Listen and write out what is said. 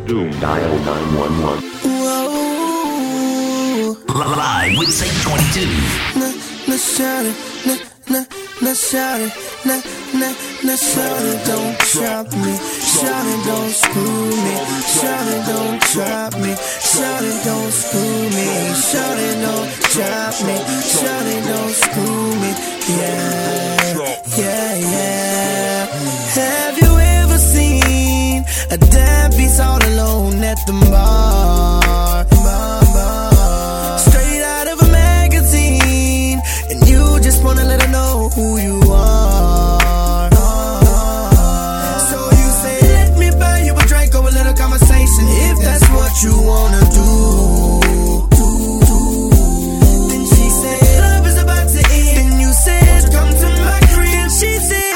Doom dial 911. Whoa. Live with Saint 22. Shout it, shout it, shout it, don't drop me. Shout it, don't screw me. Shout it, don't drop me. Shout it, don't screw me. Shout it, don't drop me. Shout it, don't screw me. Yeah, yeah,